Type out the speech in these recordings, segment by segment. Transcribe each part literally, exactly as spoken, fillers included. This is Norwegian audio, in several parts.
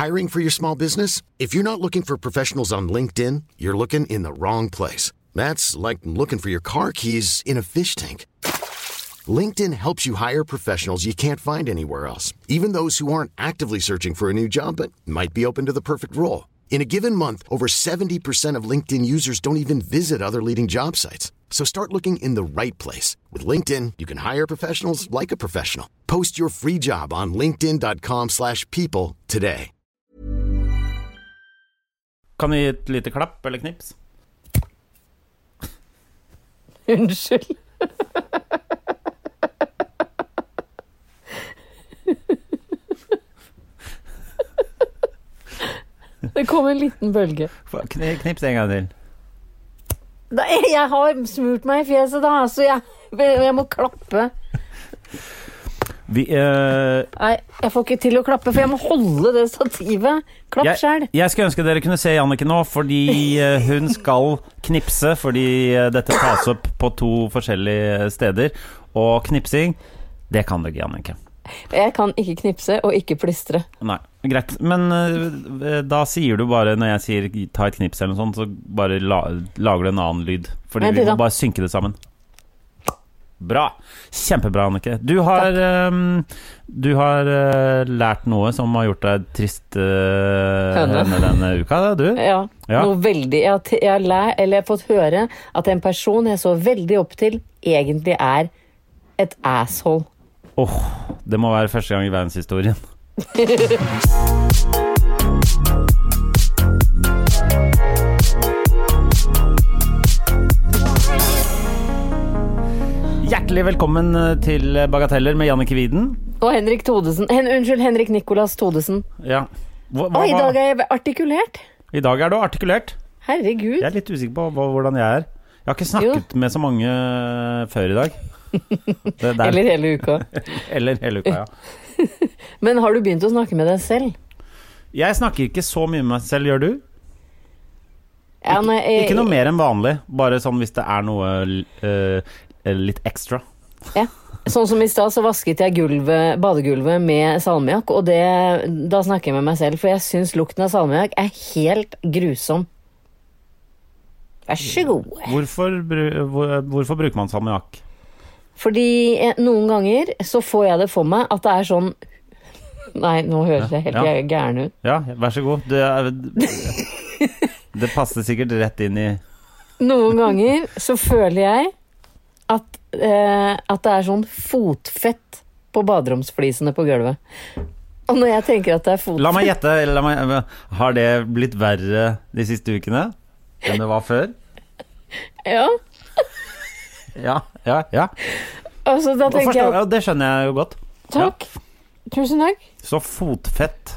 Hiring for your small business? If you're not looking for professionals on LinkedIn, you're looking in the wrong place. That's like looking for your car keys in a fish tank. LinkedIn helps you hire professionals you can't find anywhere else, even those who aren't actively searching for a new job but might be open to the perfect role. In a given month, over seventy percent of LinkedIn users don't even visit other leading job sites. So start looking in the right place. With LinkedIn, you can hire professionals like a professional. Post your free job on linkedin.com slash people today. Kan vi gi et lite klapp eller knips? Unnskyld. Det kom en liten bølge. Knips en gang til. Da, jeg har smurt meg i fjeset da, så jeg, jeg må klappe. Vi, uh... Nei, jeg får ikke til å klappe, for jeg må holde det stativet. Klapp jeg, selv. Jeg skulle ønske dere kunne se Jannicke nå, fordi uh, hun skal knipse, fordi uh, dette tas opp på to forskjellige steder. Og knipsing, det kan du ikke, Jannicke. Jeg kan ikke knipse og ikke plistre. Nei, greit. Men uh, da sier du bare, når jeg sier ta et knips eller noe sånt, så bare la, lager du en annen lyd. Fordi Vent, vi må da. bare synke det sammen. Bra. Kjempebra, Annike. Du har, um, du har uh, lært noe som har gjort deg trist uh, henne denne uka, da, du? Ja, ja. Noe veldig. Jeg har, t- jeg har lært, eller jeg har fått høre at en person jeg så veldig opp til, egentlig er et asshole. Åh, oh, det må være første gang i verdenshistorien. Hjertelig velkommen til Bagateller med Jannicke Widen. Og Henrik Thodesen. Hen, unnskyld, Henrik Nicolas Thodesen. Ja. Hva, hva, Å, i dag er jeg artikulert. I dag er du artikulert. Herregud. Jeg er litt usikker på hva, hvordan jeg er. Jeg har ikke snakket jo. med så mange før i dag. Eller hele uka. Eller hele uka, ja. Men har du begynt å snakke med deg selv? Jeg snakker ikke så mye med meg selv, gjør du? Ja, nei, jeg, ikke noe mer enn vanlig, bare sånn hvis det er noe uh, litt ekstra. Ja, sånn som i sted så vasket jeg gulvet, badegulvet med salmiakk, og det, da snakker jeg med meg selv, for jeg synes lukten av salmiakk er helt grusom. Vær så god. Hvorfor, hvor, hvorfor bruker man salmiakk? Fordi noen ganger så får jeg det for meg at det er sånn. Nei, nå høres jeg helt ja. gæren ut. Ja, vær så god. Det, er, det passer sikkert rett inn i. Noen ganger så føler jeg at, eh, at det er sånn fotfett på baderomsflisene på gulvet. Og når jeg tenker at det er fotfett. La meg gjette, la meg, har det blitt verre de siste ukene enn det var før? Ja. Ja, ja, ja. Altså, da tenker jeg... Ja, det skjønner jeg jo godt. Takk. Ja. Tusen takk. Så fotfett.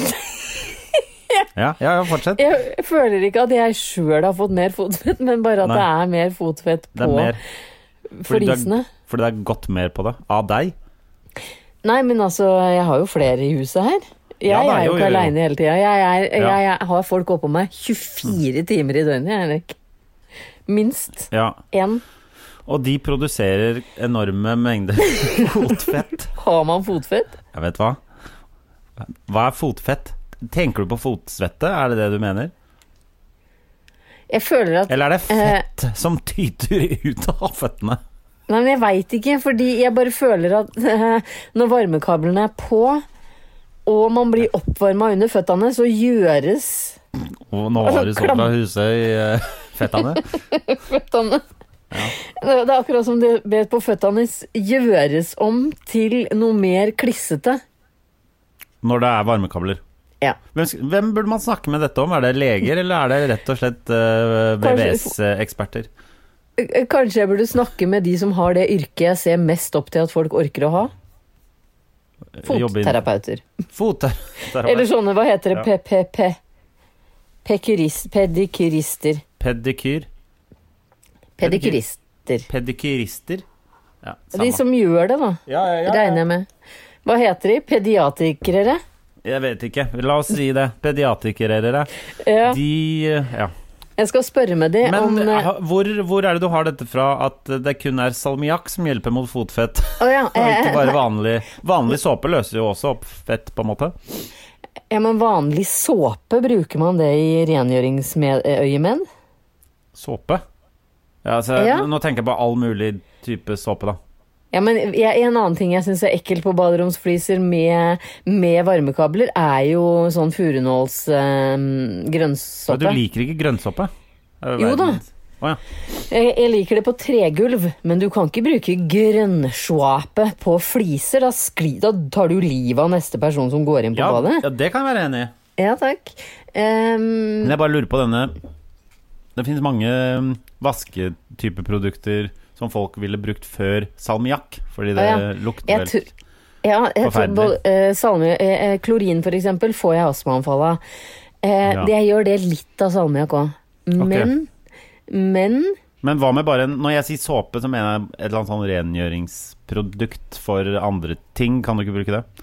ja, ja, fortsett. Jeg føler ikke at jeg selv har fått mer fotfett, men bare at Nei. det er mer fotfett på mer, flisene. Fordi det er gått mer på det. Av deg? Nei, men altså, jeg har jo flere i huset her. Jeg ja, da, er jo ikke jo, jo. alene hele tiden. Jeg, er, jeg, ja. jeg har folk oppå meg tjuefire timer i døgnet, Henrik. Minst. Ja. En. Og de produserer enorme mengder fotfett. Har man fotfett? Jeg vet hva. Hva er fotfett? Tenker du på fotsvette? Er det det du mener? Jeg føler at... Eller er det fett eh, som tyter ut av føttene? Nei, men jeg vet ikke, fordi jeg bare føler at eh, når varmekablene er på, og man blir oppvarmet under føttene, så gjøres... Og nå har du så fra huset i uh, fettene. Fettene. Ja. Det er akkurat som det bet på føttene gjøres om til noe mer klissete. Når det er varmekabler. Ja. Hvem, hvem burde man snakke med dette om? Er det leger, eller er det rett og slett uh, V V S-eksperter? Kanskje jeg burde snakke med de som har det yrket jeg ser mest opp til at folk orker å ha? Fotterapeuter. Fotterapeuter. Eller sånne, hva heter det? Ja. P-P-P. Pedikurister. Pedikyr. Pedikurister. Pedikurister. Ja, de som gjør det, da. Ja, ja, ja, ja. Regner jeg med. Hva heter de? Pediatrikere? Jeg vet ikke. La oss si det. Pediatrikere. Ja. De, ja. Jeg skal spørre med de Men, om... Men hvor, hvor er det du har dette fra at det kun er salmiakk som hjelper mot fotfett? Oh, ja. Og ikke bare vanlig... Vanlig såpe løser jo også opp fett, på en måte. Ja, men vanlig såpe, bruker man det i rengjøringsøyemed? Såpe? Ja, altså, Ja. nå tenker jeg på all mulig type såpe da. Ja, men jeg, en annen ting jeg synes er ekkelt på baderomsfliser med, med varmekabler, er jo sånn furunåls eh, Ja, grønnsåpe. du liker ikke grønnsåpe? Jo da. Å, ja. Jeg, jeg liker det på tregulv, men du kan ikke bruke grønnsåpe på fliser. Da, skli, da tar du livet av neste person som går inn på Ja, badet. ja, det kan jeg være enig i. Ja, takk. Um, Men jeg bare lurer på denne. Det finnes mange um, vasketypeprodukter som folk ville brukt før salmiakk, fordi det Ja, ja. lukter Jeg vel tror- ja, jeg tror forferdelig. både, eh, salmi, eh, klorin for eksempel får jeg astmaanfall av. Eh, Ja. det, jeg gjør det litt av salmiakk også. Men, men Men hva med bare, når jeg sier såpe, så mener jeg et eller annet sånn rengjøringsprodukt for andre ting. Kan du ikke bruke det?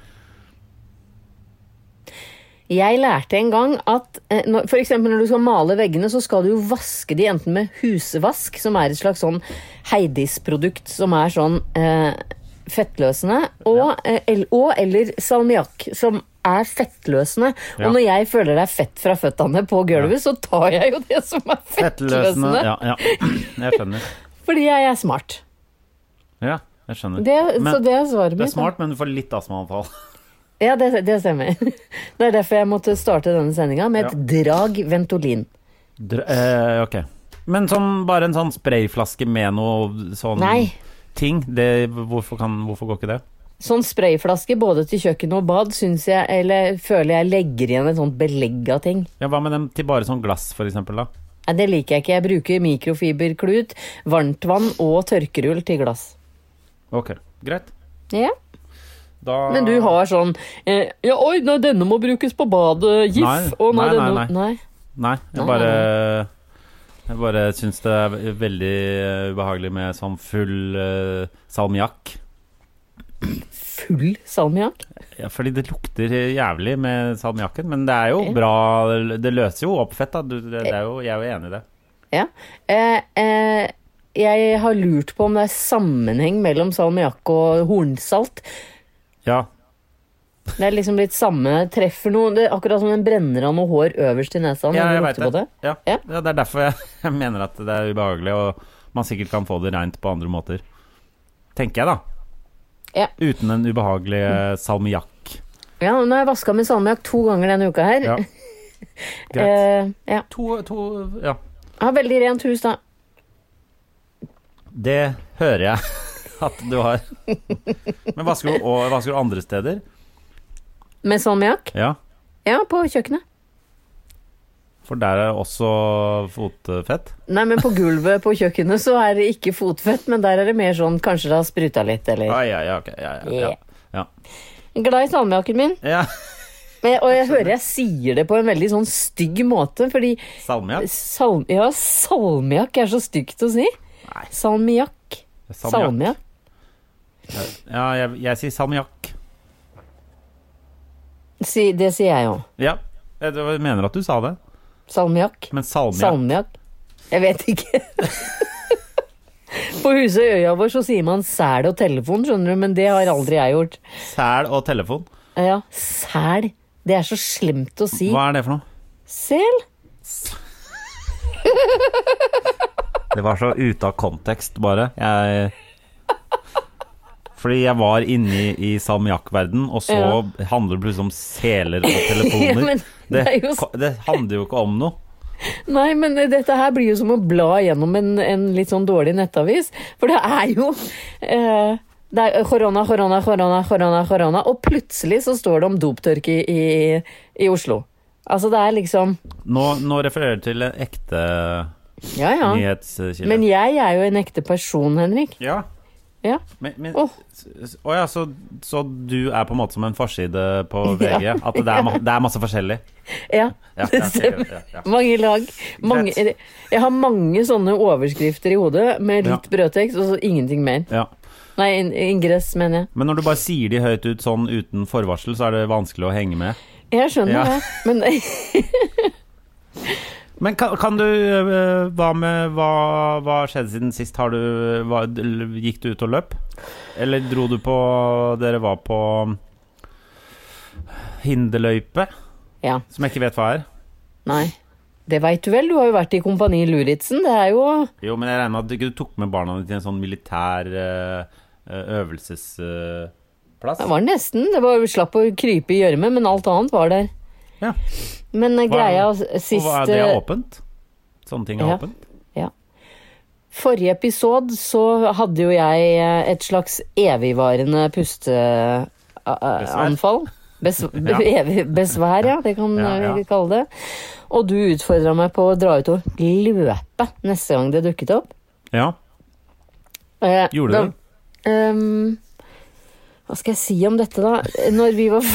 jeg lærte en gang at eh, når, for eksempel når du skal male veggene, så skal du jo vaske de enten med husvask, som er et slags sånn Heidis-produkt, som er sånn eh, fettløsende, og, eh, el- og eller salmiakk, som er fettløsende. Ja. Og når jeg føler det er fett fra føttene på gulvet, så tar jeg jo det som er Fettløsende. fettløsende. Ja, ja. Jeg skjønner. Fordi jeg er smart. Ja, jeg skjønner. Det, Men så det er svaret det mitt. er smart, men du får litt astmaanfall. Ja, det, det stemmer. Det er derfor jeg måtte starte denne sendinga med et drag Ventolin. Dr eh, ok. Men sånn, bare en sånn sprayflaske med noe sånn Nei. ting, det, hvorfor, kan, hvorfor går ikke det? Sånn sprayflaske både til kjøkken og bad syns jeg, eller føler jeg legger igjen et sånt belegg av ting. Ja, hva med dem til bare sånn glass, for eksempel da? Nei, det liker jeg ikke. Jeg bruker mikrofiberklut, varmtvann og tørkerull til glass. Ok, greit. Ja. Da... Men du har sånn eh, ja, oi, nei, denne må brukes på badet. Gif. Nei, Å, nei, nei, denne, nei, nei. Nei, jeg Nei, bare Jeg bare syns det er veldig eh, ubehagelig med sånn full uh, salmiakk. Full salmiakk? Ja, fordi det lukter jævlig med salmiakken, men det er jo Ja. bra. Det løser jo opp fett, da. Du, det, det er jo, jeg er jo enig i det. Ja. Eh, eh, jeg har lurt på om det er sammenheng mellom salmiakk og hornsalt. Ja. Det er liksom litt samme treffer noe. Det er akkurat som den brenner av noe hår øverst i nesa. Ja, når jeg du vet lukter på det. det. Ja. Ja. Ja, det er derfor jeg, jeg mener at det er ubehagelig, og man sikkert kan få det rent på andre måter. Tenker jeg, da. Ja. Uten en ubehagelig eh, salmiakk. Ja, nå har jeg vasket med salmiakk to ganger denne uka her. Ja. Greit. Eh, ja. To, to Ja. Jeg har veldig rent hus, da. Det hører jeg at du har. Men vasker du, og, vasker du andre steder? Med salmiakk? Ja. Ja, på kjøkkenet. For der er også fotfett? Nei, men på gulvet på kjøkkenet så er det ikke fotfett, men der er det mer sånn, kanskje det har spruta litt, eller... Ah, ja, ja, ok. Ja, ja, ja. ja. Glad i salmiakken min. ja. Men, og jeg hører jeg sier det på en veldig sånn stygg måte, fordi Salmiakk? Salm, ja, salmiakk er så stygt å si. Nei. Salmiakk. Salmiakk. Salmiakk. Ja, jeg, jeg sier salmiakk. Si, det sier jeg jo. Ja, jeg mener at du sa det. Salmiakk. Men salmiakk. Salmiakk. Jeg vet ikke. På huset i øya vår så sier man sæl og telefon, skjønner du, men det har aldri jeg gjort. Sæl og telefon. Ja, sæl. Det er så slemt å si. Hva er det for noe? Sel? Det var så ute av kontekst, bare. Jeg... Fordi jeg var inne i, i salmiakkverden, og så Ja. handler det plutselig om seler og telefoner. Men det, det er jo s- det handler jo ikke om noe. Nei, men dette her blir jo som å bla gjennom en, en litt sånn dårlig nettavis. For det er jo eh, det er korona, korona, korona, korona, korona. Og plutselig så står det om doptørke i, i Oslo. Altså det er liksom Nå, nå refererer du til en ekte Ja, ja. nyhetskilde. Men jeg er jo en ekte person, Henrik. Ja. Ja. Men, men, Åh. s- å ja, så, så du er på en måte som en forside på V G? Ja. At det er, ma det er masse forskjellig? Ja, Ja, det ja, stemmer. ja, ja, ja. Mange lag. Mange, jeg har mange sånne overskrifter i hodet med litt Ja. brødtekst, og så ingenting mer. Ja. Nei, in- ingress, mener jeg. Men når du bare sier de høyt ut sånn uten forvarsel, så er det vanskelig å henge med. Jeg skjønner Ja. det, men Men kan, kan du øh, Hva med Hva, hva skjedde siden sist? Har du hva, Gikk du ut og løp? Eller dro du på Dere var på hinderløype? Ja. Som jeg ikke vet hva er. Nei. Det vet du vel, du har jo vært i Kompani Luritzen, det er jo... Jo, men jeg regner med at du tok med barna til en sånn militær uh, øvelsesplass. Uh, det var nesten, det var slapp å krype i gjørme, men alt annet var der. Ja. Men uh, greia sist... Og hva er det åpent? Sånne ting er ja, åpent? Ja. Forrige episode så hadde jo jeg et slags evigvarende pusteanfall. Bes, ja. Evig besvær, ja, det kan ja, ja. vi kalle det. Og du utfordret meg på å dra ut og løpe neste gang det dukket opp. Ja. Eh, Gjorde da, du det? Um, hva skal jeg si om dette da? Når vi var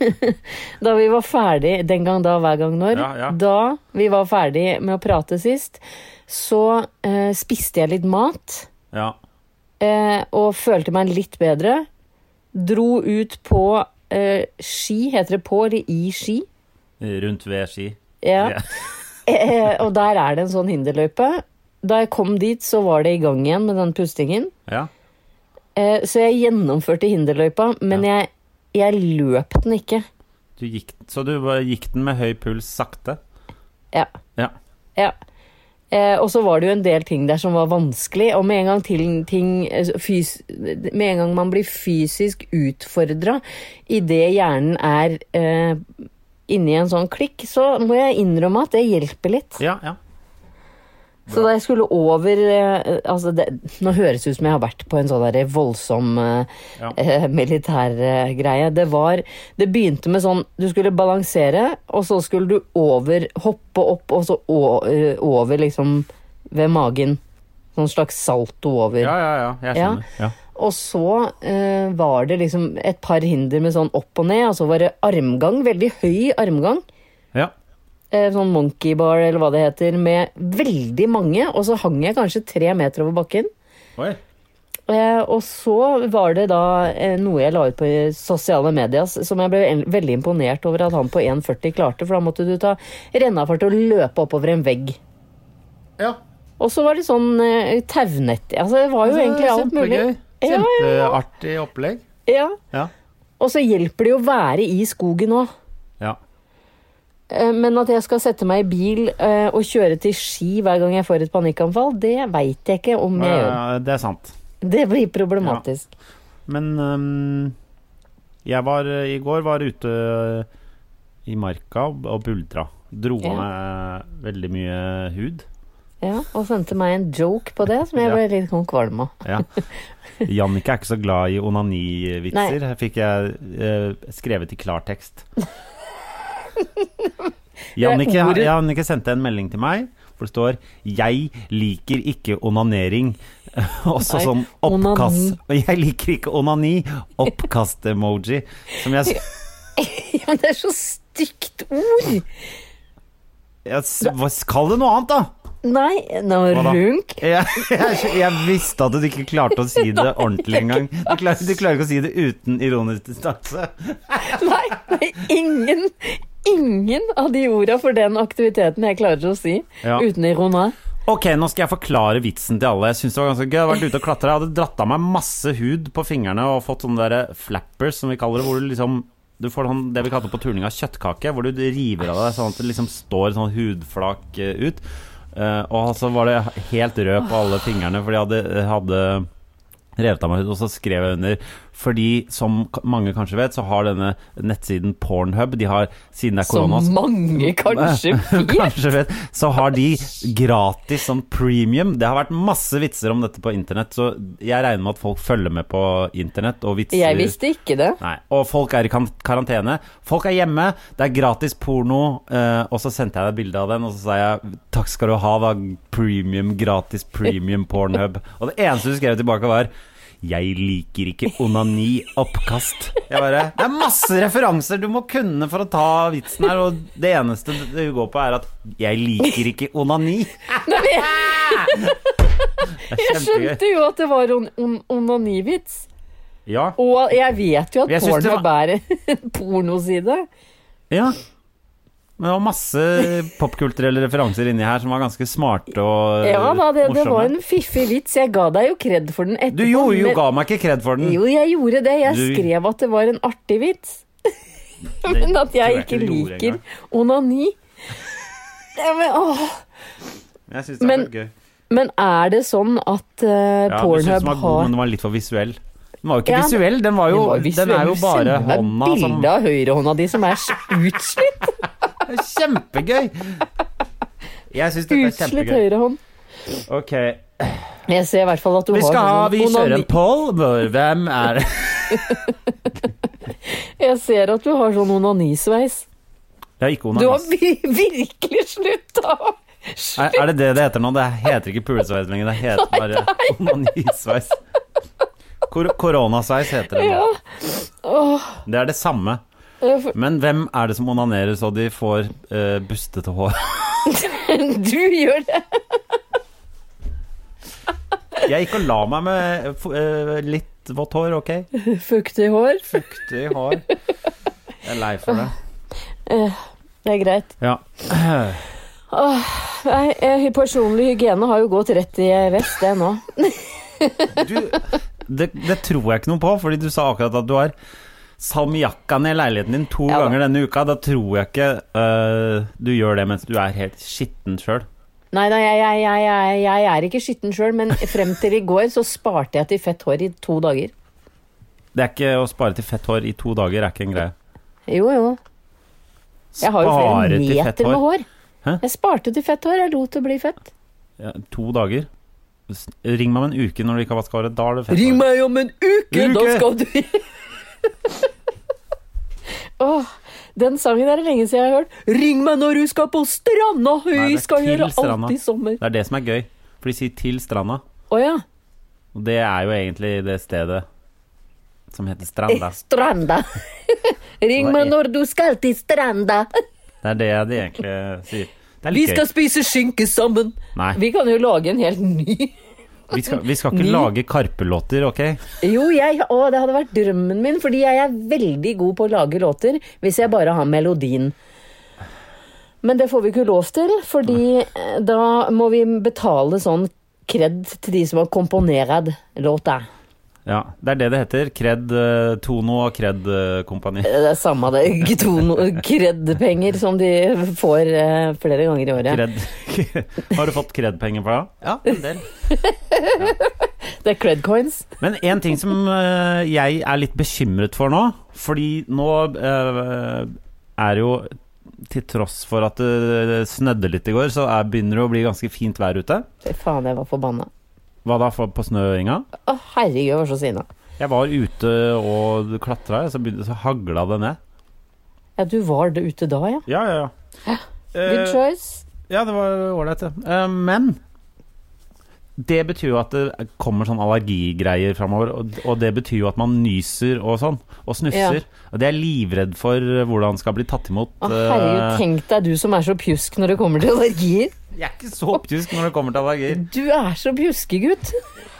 da vi var ferdig, den gang da, hver gang når, ja, ja. da vi var ferdig med å prate sist, så eh, spiste jeg litt mat. Ja. Eh, og følte meg litt bedre. Dro ut på eh, ski, heter det på eller i ski? Rundt ved ski. Ja. Yeah. eh, og der er det en sånn hinderløype. Da jeg kom dit, så var det i gang igjen med den pustingen. Ja. Eh, så jeg gjennomførte hinderløypa, men ja. jeg, jeg løp den ikke. Du gikk, så du gikk den med høy puls sakte? Ja. Ja. Ja. Eh, og så var det jo en del ting der som var vanskelig, og med en gang, til, ting, fys, med en gang man blir fysisk utfordret i det hjernen er eh, inni en sånn klikk, så må jeg innrømme at det hjelper litt. Ja, ja. Bra. Så da jeg skulle over eh, altså det, nå høres det ut som jeg har vært på en sånn der voldsom eh, ja. eh, militær eh, greie. Det var, det begynte med sånn, du skulle balansere, og så skulle du over, hoppe opp, og så o, eh, over liksom ved magen. Sånn slags salto over. Ja, ja, ja, jeg skjønner. Ja. Ja. Og så eh, var det liksom et par hinder med sånn opp og ned, og så var det armgang, veldig høy armgang. Ja. Sånn monkey bar eller hva det heter, med veldig mange, og så hang jeg kanskje tre meter over bakken. Oi. Eh, og så var det da eh, noe jeg la ut på sosiale medier, som jeg ble en, veldig imponert over at han på en førti klarte, for da måtte du ta rennafart og løpe oppover en vegg. Ja. Og så var det sånn eh, taunett, altså det var jo altså, egentlig alt mulig. Kjempegøy, kjempeartig opplegg. Ja. Ja. Og så hjelper det jo å være i skogen også. Ja. Men at jeg skal sette meg i bil uh, og kjøre til Ski hver gang jeg får et panikkanfall, det vet jeg ikke om jeg ja, gjør. Det er sant. Det blir problematisk. Ja. Men um, jeg var i går var ute i marka og buldra. Dro ja. med veldig mye hud. Ja, og sendte meg en joke på det, som jeg ble ja. litt kvalm av. Ja. Jannicke er ikke så glad i onanivitser. Her fikk jeg uh, skrevet i klartekst. Jannicke, Jannicke sendte en melding til meg hvor det står 'Jeg liker ikke onanering'. Også Nei, sånn oppkast onani. Jeg liker ikke onani. Oppkast-emoji. Som jeg Ja, men det er så stygt ord. Jeg, kall det noe annet, da. Nei, noe runk. Jeg, jeg, jeg visste at du ikke klarte å si det ordentlig engang. Du klarer, du klarer ikke å si det uten ironisk distanse. Nei, nei, ingen Ingen av de ordene for den aktiviteten jeg klarer å si ja. uten ironi. Ok, nå skal jeg forklare vitsen til alle. Jeg synes det var ganske gøy. Jeg hadde vært ute og klatre. Jeg hadde dratt av meg masse hud på fingrene og fått sånne der flappers, som vi kaller det, hvor du liksom du får sånn, det vi kaller på turning av kjøttkake, hvor du river av deg sånn at det liksom står sånn hudflak ut. Uh, og så var det helt rød på alle fingrene, for de hadde, hadde revet av meg hud, og så skrev jeg under. Fordi, som mange kanskje vet, så har denne nettsiden Pornhub, de har, siden det er korona... Som mange kanskje vet? kanskje vet, så har de gratis sånn premium. Det har vært masse vitser om dette på internett, så jeg regner med at folk følger med på internett og vitser. Jeg visste ikke det. Nei, og folk er i karantene. Folk er hjemme, det er gratis porno, eh, og så sendte jeg deg bilde av den, og så sa jeg, takk skal du ha da, premium, gratis premium Pornhub. Og det eneste du skrev tilbake var... Jeg liker ikke onani oppkast. Jeg bare, det er masse referanser du må kunne for å ta vitsen her, og det eneste du går på er at jeg liker ikke onani. Nei, jeg, jeg skjønte jo at det var on, on, onanivits. Ja. Og jeg vet jo at porno var... bærer en pornoside. Ja. Men det var masse popkulturelle referanser inni her som var ganske smarte og ja, da, det, morsomme. Det var en fiffig vits. Jeg ga deg jo kred for den etterpå. Du jo, jo men... ga meg ikke kred for den. Jo, jeg gjorde det. Jeg du... skrev at det var en artig vits. Men at jeg ikke liker onani. Ja, men, åh. Jeg synes det er men, gøy. Men er det sånn at uh, ja, Pornhub har... Ja, du synes den var god, men den var litt for visuell. Den var jo ikke ja, visuell, den var jo, den var visuell. Den er jo bare hånda som... Bildet av høyrehånda di som er utslitt. Kjempegøy! Jeg synes dette er utslitt kjempegøy. høyrehånd. Ok. Jeg ser i hvert fall at du vi har... Skal ha, vi kjører en poll, hvem er det? Jeg ser at du har sånn onanisveis. Jeg har ikke onanis. Du har virkelig slutt da. Er, er det det det heter nå? Det heter ikke pulesveis lenger, det heter bare onanisveis. Kor koronasveis heter det nå. Ja. Det er det samme. Men hvem er det som onanerer så de får uh, bustete hår? Du gjør det. Jeg gikk og la meg med uh, litt vått hår, ok? Fuktig hår. Fuktig hår. Jeg er lei for det. Uh, det er greit. Ja. Uh, nei, personlig hygiene har jo gått rett i vest, det nå. Du, det, det tror jeg ikke noe på, fordi du sa akkurat at du har salmiakka ned leiligheten din to ja, ganger denne uka. Da tror jeg ikke uh, du gjør det mens du er helt skitten selv. Nei, nei jeg, jeg, jeg, jeg, jeg er ikke skitten selv, men frem til i går så sparte jeg til fett hår i to dager. Det er ikke å spare til fett hår i to dager, er ikke en greie. Jo, jo. Jeg har jo flere meter med hår. Hæ? Jeg sparte til fett hår, jeg lot det bli fett. Ja, to dager. Ring meg om en uke når du ikke har vasket håret, da er det fett hår. Ring meg om en uke, uke. Da skal du... Åh, den sangen er det lenge siden jeg har hørt. Ring meg når du skal på stranda. Vi skal gjøre alt i sommer. Det er det som er gøy, for de sier til stranda. Åja. Og det er jo egentlig det stedet som heter stranda. Stranda. Ring meg når du skal til stranda. Det er det de egentlig sier. Det er litt Vi skal gøy. spise skinke sammen. Nei. Vi kan jo lage en helt ny... Vi skal, vi skal ikke Ny. lage karpelåter, ok? Jo, jeg, å, det hadde vært drømmen min, fordi jeg er veldig god på å lage låter, hvis jeg bare har melodien. Men det får vi ikke lov til, fordi da må vi betale sånn kred til de som har komponeret låta. Ja, det er det det heter. Kred, Tono og Kred kompani. Det er samme det. Tono, Kred-penger som de får eh, flere ganger i året. Kred. Har du fått Kred-penger på det? Ja, en del. Ja. Det er Kred-coins. Men en ting som uh, jeg er litt bekymret for nå, fordi nå uh, er jo, til tross for at det snødde litt i går, så er, begynner det å bli ganske fint vær ute. Faen, jeg var forbannet. Hva da, for, på snø, Inga? Å, herregud, jeg var så sinna. Jeg var ute og klatret, så, begynte, så hagla det ned. Ja, du var det ute da, ja? Ja, ja, ja. Good uh, choice. Ja, det var ålreit, det. Uh, men det betyr jo at det kommer sånn allergigreier fremover, og, og det betyr jo at man nyser og sånn, og snufser. Ja. Og det er livredd for hvordan det skal bli tatt imot. Å, herregud, tenk deg du som er så pjusk når det kommer til allergier. Jeg er ikke så pjusk når det kommer til allergier. Du er så pjuskegutt.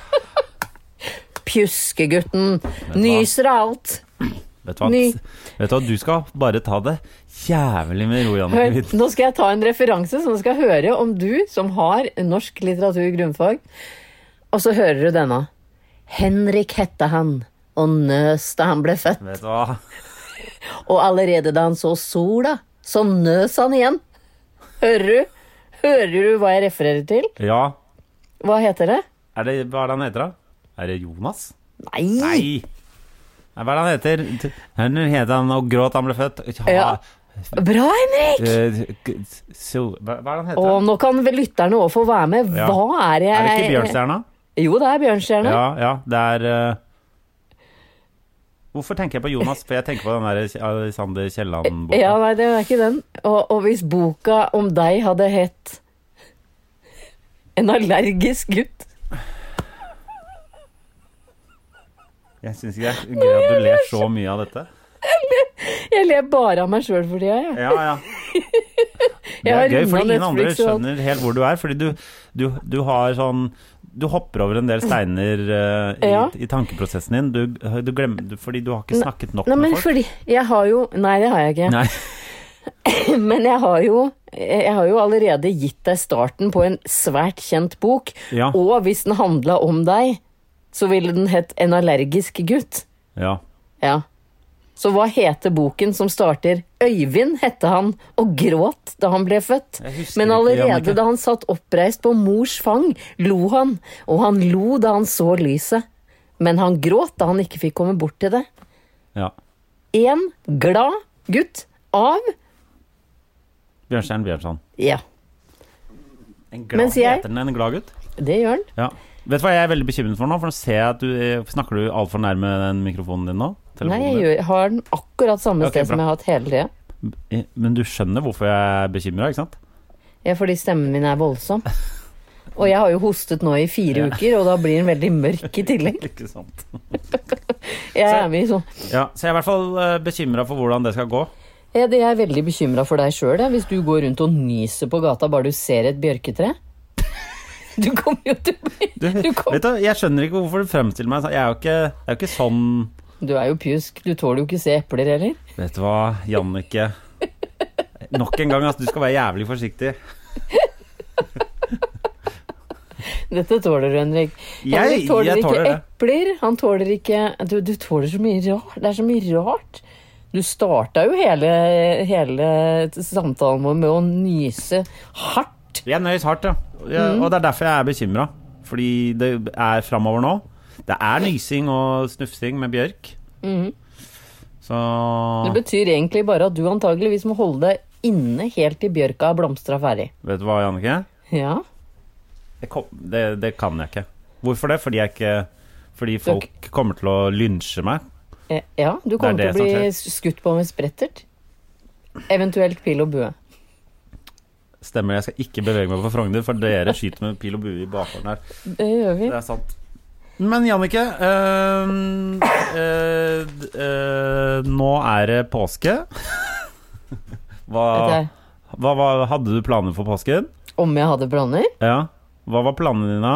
Pjuskegutten. Nyser alt. Vet du hva? Ny. Vet du hva? Du skal bare ta det jævlig med ro, Janne. Nå skal jeg ta en referanse som skal høre om du som har norsk litteratur grunnfag. Og så hører du denne. Henrik hette han, og nøs da han ble født. Vet du hva? Og allerede da han så sola, så nøs han igjen. Hører du? Hører du hva jeg refererer til? Ja. Hva heter det? Er det hva er det han heter da? Er det Jonas? Nei. Nei. Hva er det han heter? Han heter han og gråt han ble født. Ja. Bra, Henrik! Uh, so, hva, hva er det han heter? Og nå kan vel lytterne også få være med. Ja. Hva er det? Er det ikke Bjørnstjerna? Jo, det er Bjørnstjerna. Ja, ja, det er... Uh... Hvorfor tenker jeg på Jonas? For jeg tenker på den der Alexander Kielland-boka. Ja, nei, det er ikke den. Og, og hvis boka om deg hadde hett En allergisk gutt. Jeg synes ikke det er gøy at du ler så mye av dette. Jeg ler bare av meg selv for tida, ja. Ja, ja. Det er gøy, fordi ingen andre skjønner helt hvor du er, fordi du, du, du har sånn... Du hopper over en del steiner uh, i, ja. i tankeprosessen din. Du, du glemmer, fordi du har ikke snakket nok nei, med men folk. Fordi jeg har jo... Nei, det har jeg ikke. Nei. Men jeg har jo jeg har jo allerede gitt deg starten på en svært kjent bok. Ja. Og hvis den handlet om deg, så ville den hett En allergisk gutt. Ja. Ja. Så hva heter boken som starter Øyvind hette han og gråt da han ble født? Men allerede da han satt oppreist på mors fang, lo han, og han lo da han så lyset. Men han gråt da han ikke fikk komme bort til det. Ja. En glad gutt av Bjørnstjerne Bjørnson. Ja. En glad, jeg, heter den en glad gutt? Det gjør den. Ja. Vet du hva jeg er veldig bekymret for nå? For nå ser jeg at du snakker du alt for nærme den mikrofonen din nå? Nei, jeg gjør, har den akkurat samme okay, sted bra. Som jeg har hatt hele tiden. Men du skjønner hvorfor jeg er bekymret, ikke sant? Ja, fordi stemmen min er voldsom. Og jeg har jo hostet nå i fire ja. Uker, og da blir den veldig mørk i tillegg. Ikke sant. Jeg er mye sånn. Ja, så jeg er i hvert fall bekymret for hvordan det skal gå. Ja, det er jeg veldig bekymret for deg selv, hvis du går rundt og nyser på gata bare du ser et bjørketre. Du kommer jo til å bli... Du, du kom... Vet du, jeg skjønner ikke hvorfor du fremstiller meg. Jeg er jo ikke, jeg er jo ikke sånn... Du er jo pjusk, du tåler jo ikke se epler heller. Vet du hva, Jannicke? Nok en gang, altså, du skal være jævlig forsiktig. Dette tåler du, Henrik. Jeg, Henrik tåler jeg tåler ikke epler, han tåler ikke... Du, du tåler så mye rart, det er så mye rart. Du startet jo hele, hele samtalen med å nyse hardt. Jeg nøys hardt, ja. ja mm. Og det er derfor jeg er bekymret. Fordi det er fremover nå. Det er nysing og snufsing med bjørk. Mm. Så... Det betyr egentlig bare at du antageligvis må holde deg inne helt til bjørka er blomstret ferdig. Vet du hva, Jannicke? Ja. Det, kom, det, det kan jeg ikke. Hvorfor det? Fordi, jeg ikke, fordi folk du... kommer til å lynsje meg. Ja, du kommer det det til å bli skutt på med sprettert. Eventuelt pil og bue. Stemmer, jeg skal ikke bevege meg på Frogner, for dere skyter med pil og bue i bakgården her. Det gjør vi. Det er sant. Men Jannicke, øh, øh, øh, nå er det påske. Hva, hva, hva hadde du planer for påsken? Om jeg hadde planer? Ja. Hva var planene dine?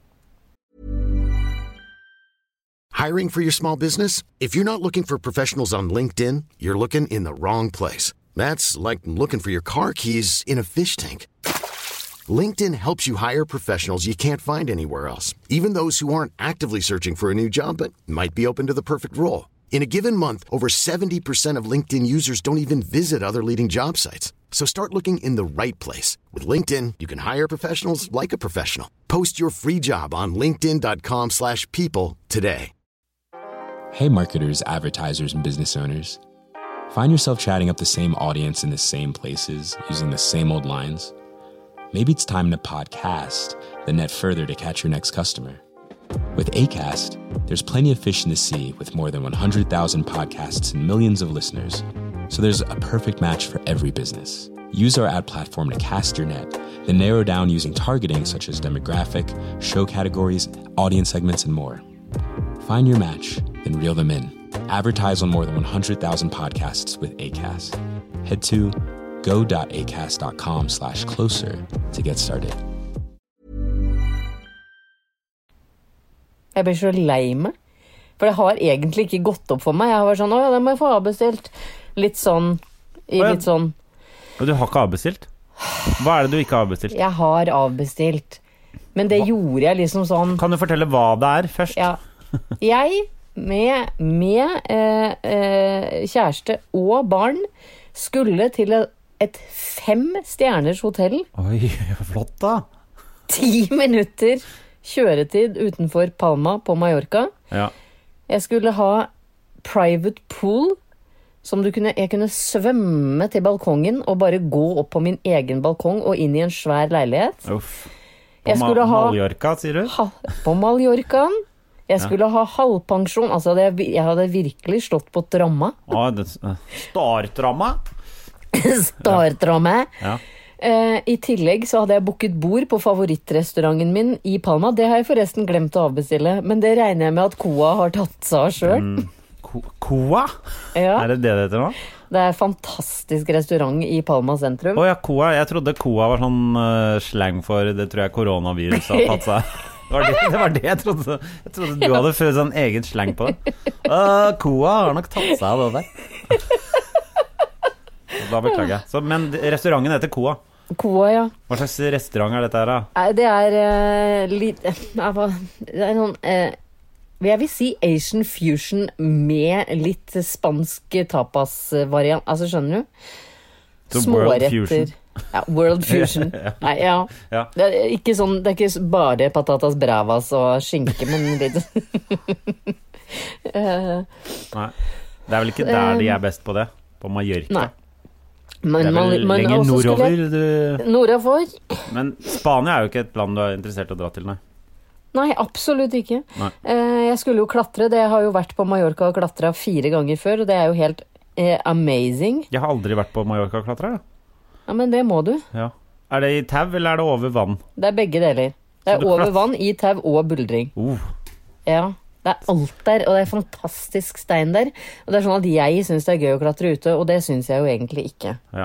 Hiring for your small business? If you're not looking for professionals on LinkedIn, you're looking in the wrong place. That's like looking for your car keys in a fish tank. LinkedIn helps you hire professionals you can't find anywhere else, even those who aren't actively searching for a new job but might be open to the perfect role. In a given month, over seventy percent of LinkedIn users don't even visit other leading job sites. So start looking in the right place. With LinkedIn, you can hire professionals like a professional. Post your free job on linkedin.com slash people today. Hey marketers, advertisers, and business owners. Find yourself chatting up the same audience in the same places, using the same old lines? Maybe it's time to podcast, then net further to catch your next customer. With Acast, there's plenty of fish in the sea with more than one hundred thousand podcasts and millions of listeners. So there's a perfect match for every business. Use our ad platform to cast your net, then narrow down using targeting such as demographic, show categories, audience segments, and more. Find your match, then reel them in. Advertise on more than one hundred thousand podcasts with Acast. Head to go.acast.com slash closer to get started. Jeg blir så lei meg, for det har egentlig ikke gått opp for meg. Jeg har vært sånn, åja, det må jeg få avbestilt. Litt sånn, i litt sånn. Og du har ikke avbestilt? Hva er det du ikke har avbestilt? Jeg har avbestilt, men det hva? Gjorde jeg liksom sånn. Kan du fortelle hva det er først? Ja, jeg med, med eh, eh, kjæreste og barn skulle til et Et fem stjerners hotell. Oi, flott da. Ti minutter kjøretid utenfor Palma på Mallorca. Ja. Jeg skulle ha private pool, som du kunne, jeg kunne svømme til balkongen og bare gå opp på min egen balkong og inn i en svær leilighet. Uff. På Ma ha, Mallorca, sier du? Ha, på Mallorca. Jeg skulle ja. Ha halvpensjon. Altså, det, jeg hadde virkelig slått på dramma. Ah, det, startramma? Startramme. Ja. Uh, I tillegg så hadde jeg booket bord på favorittrestauranten min i Palma. Det har jeg forresten glemt å avbestille, men det regner jeg med at Koa har tatt seg av selv. Mm. Ko Koa? Ja. Er det det det heter nå? Det er en fantastisk restaurant i Palma sentrum. Åja, Koa. Jeg trodde Koa var sånn uh, slang for det tror jeg koronavirus har tatt seg. Det var det, det var det jeg trodde. Jeg trodde du hadde ført sånn egen slang på det. Uh, Koa har nok tatt seg av det der. Da beklager jeg. Så, men restauranten heter Koa. Koa, ja. Hva slags restaurant er dette her da? Det er uh, litt uh, Det er noen uh, Jeg vil si Asian fusion med litt spansk tapas-variant. Altså, skjønner du? Så World Fusion. Ja, World Fusion. ja. Nei, ja. ja. Det er ikke sånn, det er ikke bare patatas bravas og skinke, men litt uh, Nei, det er vel ikke der de er best på det, på Mallorca. Nei. Men, det er vel man, lenger nordover du... Nordover. Men Spania er jo ikke et land du er interessert i å dra til, nei. Nei, absolutt ikke. Nei. Uh, jeg skulle jo klatre, det har jo vært på Mallorca og klatra fire ganger før, og det er jo helt uh, amazing. Jeg har aldri vært på Mallorca og klatra, da. Ja, men det må du. Ja. Er det i tau, eller er det over vann? Det er begge deler. Det er over vann, i tau og buldring. Uh. Ja, det er alt der, og det er fantastisk stein der. Og det er sånn at jeg synes det er gøy å klatre ute, og det synes jeg jo egentlig ikke. Ja.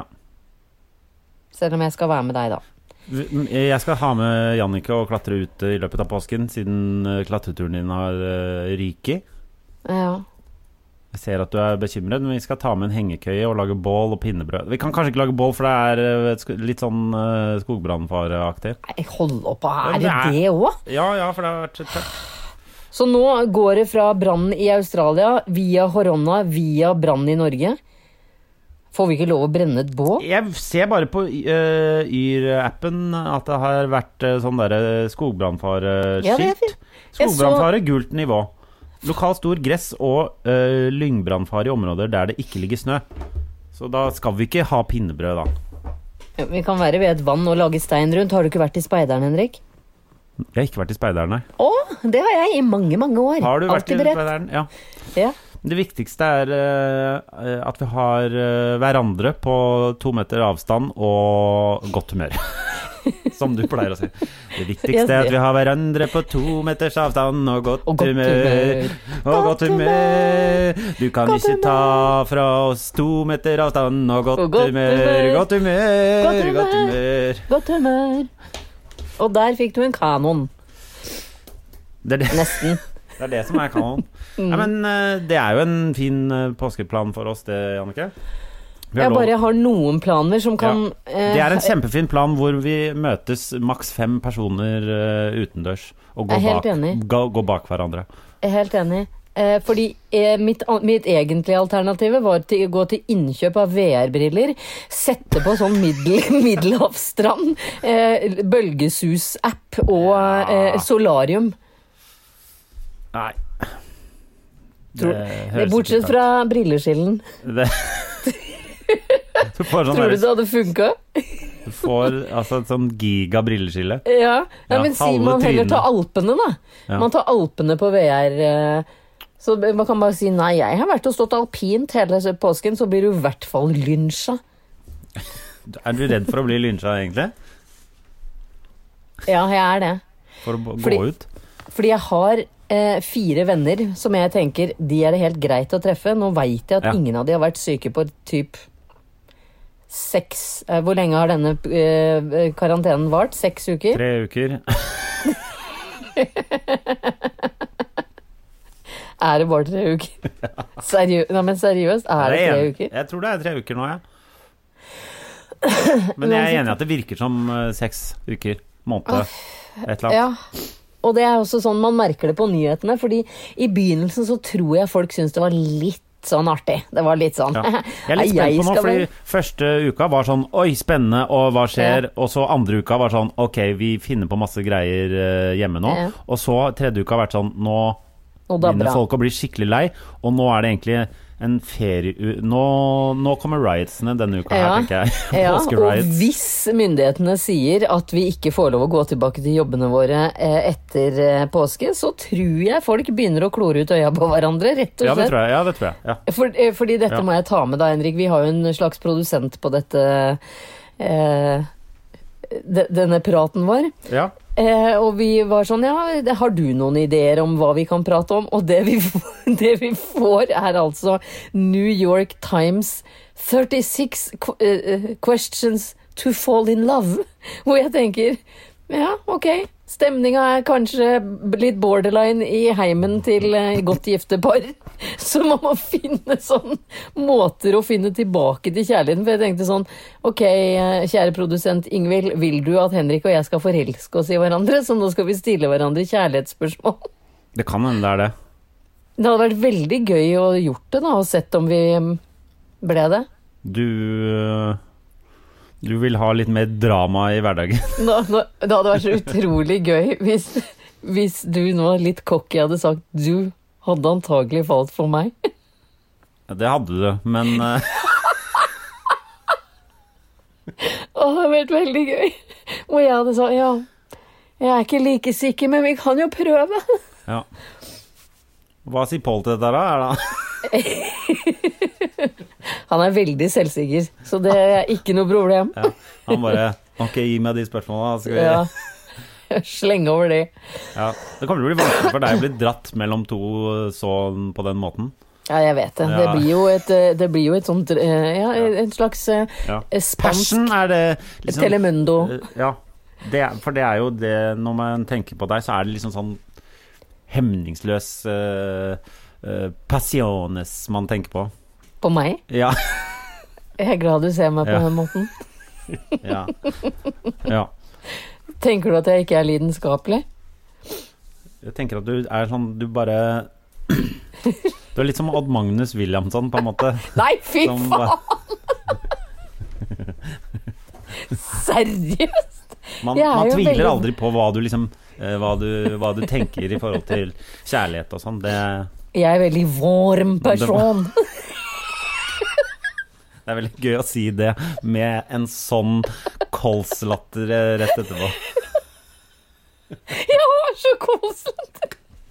Selv om jeg skal være med deg da. Jeg skal ha med Jannicke og klatre ut i løpet av påsken, siden klatreturen din har ryket. Ja. Jeg ser at du er bekymret, men vi skal ta med en hengekøye og lage bål og pinnebrød. Vi kan kanskje ikke lage bål, for det er litt sånn uh, skogbrannfareaktig. Nei, hold opp, er det det også? Ja, ja, for det har vært tørt. Så nå går det fra brannen i Australia, via Horonna, via brann i Norge. Får vi ikke lov å brenne et bål? Jeg ser bare på uh, Yr-appen at det har vært uh, sånn der skogbrannfareskilt. Ja, det er fint. Skogbrannfare, så... gult nivå. Lokal stor gress og uh, lyngbrannfare i områder der det ikke ligger snø. Så da skal vi ikke ha pinnebrød da. Ja, vi kan være ved et vann og lage stein rundt. Har du ikke vært i Speideren, Henrik? Jeg har ikke vært i Speideren, nei. Åh, det har jeg i mange, mange år. Har du vært Altid i beredt. Speideren? Ja. Ja. Det viktigste er uh, at vi har uh, hverandre på to meter avstand og godt humør. Som du pleier å si. Det viktigste er at vi har hverandre på to meters avstand og godt, og godt humør. humør. Og godt humør. Du kan godt ikke humør. ta fra oss to meter avstand og godt, og godt humør. humør. Godt humør. Godt humør. Godt humør. Godt humør. Og der fikk du en kanon. Det er det. Nesten. Det er det som er kanon. mm. Ja, men uh, det er jo en fin uh, påskeplan for oss, det, Jannicke. Jeg bare har noen planer som kan... Ja. Det er en kjempefin plan hvor vi møtes maks fem personer uh, utendørs og går bak, gå, gå bak hverandre. Jeg er helt enig. Eh, fordi eh, mitt, mitt egentlige alternativ var til å gå til innkjøp av V R-briller, sette på sånn middel, middelhavsstrand, eh, bølgesus-app og eh, solarium. Nei. Det, Tror, bortsett fra brilleskillen. Det... Sånn Tror du det hadde funket? Du får altså et sånn giga brilleskille. Ja, ja, ja men si man heller tar Alpene da. Ja. Man tar Alpene på V R. Så man kan bare si nei, jeg har vært og stått alpint hele påsken, så blir du i hvert fall lynsja. Er du redd for å bli lynsja egentlig? Ja, jeg er det. For å gå fordi, ut? Fordi jeg har eh, fire venner som jeg tenker, de er det helt greit å treffe. Nå vet jeg at ja. ingen av de har vært syke på typ seks. Eh, hvor lenge har denne eh, karantenen vart? Seks uker? Tre uker. Er det bare tre uker? Seriø- Nei, men seriøst, er det, det tre uker? Jeg tror det er tre uker nå, ja. Men jeg er enig at det virker som uh, seks uker, måned, et eller annet. Ja, og det er også sånn man merker det på nyhetene, fordi i begynnelsen så tror jeg folk synes det var litt sånn artig. Det var litt sånn. Ja. Jeg er litt spent på nå, fordi første uka var sånn, oi, spennende, og hva skjer? Ja. Og så andre uka var sånn, ok, vi finner på masse greier uh, hjemme nå. Ja. Og så tredje uka har vært sånn, nå begynner folk å bli skikkelig lei, og nå er det egentlig en ferie... Nå, nå kommer riotsene denne uka ja. her, tenker jeg. Ja, og hvis myndighetene sier at vi ikke får lov å gå tilbake til jobbene våre eh, etter eh, påske, så tror jeg folk begynner å klore ut øya på hverandre, rett og slett. Ja, det tror jeg. Ja, det tror jeg. Ja. For, eh, fordi dette ja. må jeg ta med da, Henrik. Vi har jo en slags produsent på dette... Eh, de, denne praten vår. Ja. Eh, og vi var sånn, ja, har du noen ideer om hva vi kan prate om? Og det vi, det vi får er altså New York Times thirty-six questions to fall in love. Hvor jeg tenker, ja, ok, stemninga er kanskje litt borderline i heimen til godt gifte par. Så man må finne sånn måter å finne tilbake til kjærligheten. For jeg tenkte sånn, ok, kjære produsent Ingvild, vil du at Henrik og jeg skal forelske oss i hverandre? Så nå skal vi stille hverandre kjærlighetsspørsmål. Det kan hende det er det. Det hadde vært veldig gøy å gjort det da, og sett om vi ble det. Du Du vil ha litt mer drama i hverdagen. Nå, nå, det hadde vært så utrolig gøy hvis, hvis du nå litt cocky hadde sagt du hadde antagelig falt for meg. Det hadde du, men uh... Å, det hadde vært veldig gøy. Og jeg hadde sagt ja, jeg er ikke like sikker, men vi kan jo prøve. Ja. Hva sier Paul til dette da? Er det... Han er veldig selvsikker, så det er ikke noe problem. Ja, han bare, ok, gi meg de spørsmålene, skal vi... Ja, slenge over det. Ja, det kommer til å bli vanskelig for deg å bli dratt mellom to sånn på den måten. Ja, jeg vet det. Ja. Det blir jo et, det blir jo et sånt, ja, en slags ja. spansk Passion er det liksom, Telemundo. Ja, det er, for det er jo det, når man tenker på deg, så er det liksom sånn hemningsløs uh, uh, passiones man tenker på. På meg? Ja. Jeg er glad du ser meg på ja. den måten. Ja. Ja. Tenker du at jeg ikke er lidenskapelig? Jeg tenker at du er sånn, du bare... Du er litt som Odd Magnus Williamson, på en måte. Nei, fy som faen! Bare... Seriøst? Man, man tviler veldig... aldri på hva du liksom eh, hva, du, hva du tenker i forhold til kjærlighet og sånn. Det... Jeg er veldig varm person. Det er veldig gøy å si det med en sånn kolslatter rett etterpå. Jeg har så kolslatter.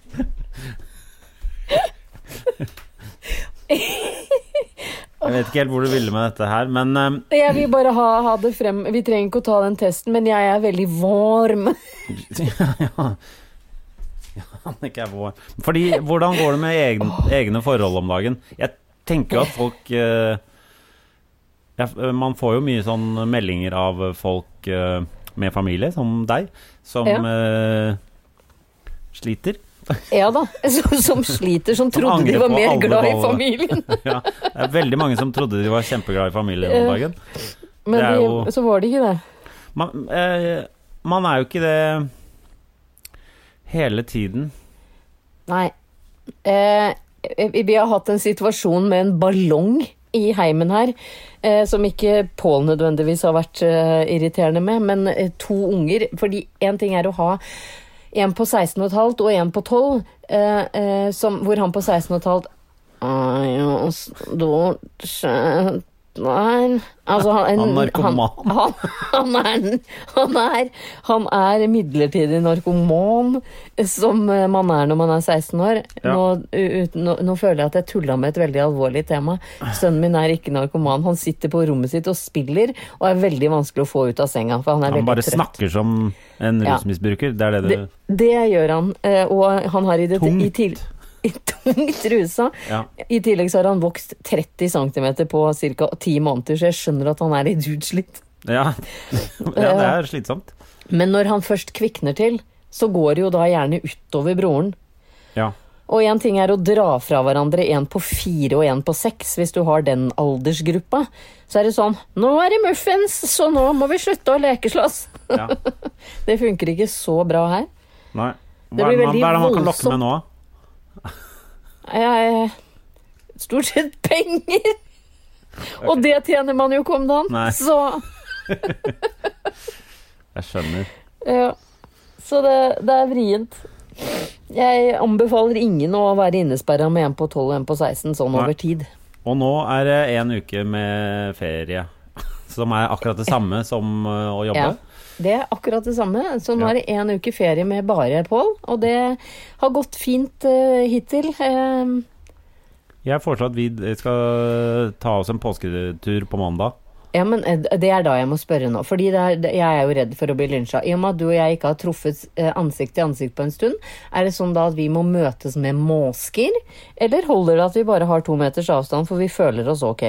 Jeg vet ikke helt hvor du ville med dette her, men um, jeg vil bare ha, ha det frem. Vi trenger ikke å ta den testen, men jeg er veldig varm. Ja, ja. Ja, han ikke er varm. Fordi, hvordan går det med egen, egne forhold om dagen? Jeg tenker jo at folk uh, ja, man får jo mye sånn meldinger av folk uh, med familie, som deg, som ja. uh, sliter. Ja da, som, som sliter, som trodde som de var mer glad i familien. Ja, det er veldig mange som trodde de var kjempeglad i familien om dagen. Men de, jo, så var det ikke det. Man, eh, man er jo ikke det hele tiden. Nei. Eh, vi har hatt en situasjon med en ballong i heimen her, eh, som ikke Paul nødvendigvis har vært eh, irriterende med, men eh, to unger, fordi en ting er å ha en på seksten og et halvt og en på tolv, eh, eh, som, hvor han på seksten og et halvt ja, stort sett nei, altså han, han, narkoman. Han, han, han, er, han, er, han er midlertidig narkoman, som man er når man er seksten år. Ja. Nå, ut, nå, nå føler jeg at jeg tullet med et veldig alvorlig tema. Sønnen min er ikke narkoman. Han sitter på rommet sitt og spiller, og er veldig vanskelig å få ut av senga, for han er han veldig bare trøtt. Snakker som en rusmisbruker, det er det du... Det, det gjør han, og han har i det... Tungt. I til, I tungt trusa. Ja. I tillegg så har han vokst tretti centimeter på cirka ti måneder, så jeg skjønner at han er litt utslitt. Ja, ja det er slitsomt. Men når han først kvikner til, så går det jo da gjerne utover broren. Ja. Og en ting er å dra fra hverandre en på fire og en på seks, hvis du har den aldersgruppa. Så er det sånn, nå er det muffins, så nå må vi slutte å lekeslåss. Ja. Det funker ikke så bra her. Nei. Hva er det man, man kan lokke med nå? Jeg, stort sett penger. Okay. Og det tjener man jo ikke om dagen. Nei. Så jeg skjønner. Ja. Så det, det er vrient. Jeg anbefaler ingen å være innesperret med en på tolv og en på seksten sånn Nei. Over tid. Og nå er det en uke med ferie, som er akkurat det samme som å jobbe. Ja. Det er akkurat det samme, så nå ja. Er det en uke ferie med bare Paul, og det har gått fint uh, hittil. Uh, jeg foreslår at vi skal ta oss en påsketur på mandag. Ja, men det er da jeg må spørre nå, fordi det er, jeg er jo redd for å bli lynsja. I og med at du og jeg ikke har truffet ansikt til ansikt på en stund, er det sånn da at vi må møtes med måsker, eller holder det at vi bare har to meters avstand, for vi føler oss ok?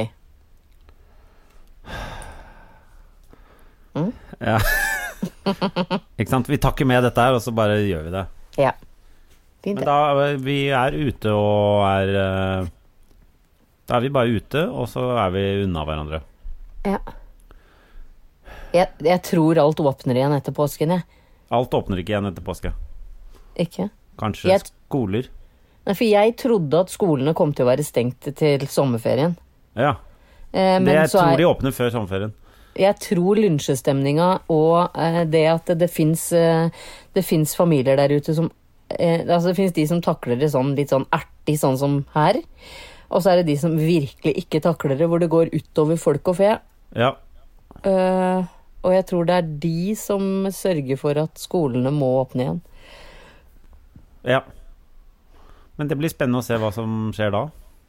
Mm? Ja. Ikke sant? Vi takker med dette her, og så bare gjør vi det. Ja. Fint. Men da vi er ute og er da er vi bare ute, og så er vi unna hverandre. Ja. Jeg, jeg tror alt åpner igjen etter påsken, jeg. Alt åpner ikke igjen etter påske. Ikke? Kanskje jeg... skoler. Nei, for jeg trodde at skolene kom til å være stengt til sommerferien. Ja, eh, det jeg tror er, de åpner før sommerferien. Jeg tror lynsjestemninga og eh, det at det, det finnes eh, det finnes familier der ute som eh, altså det finnes de som takler det sånn litt sånn ertig, sånn som her. Og så er det de som virkelig ikke takler det, hvor det går utover folk og fe. Ja. Eh, og jeg tror det er de som sørger for at skolene må åpne igjen. Ja. Men det blir spennende å se hva som skjer da.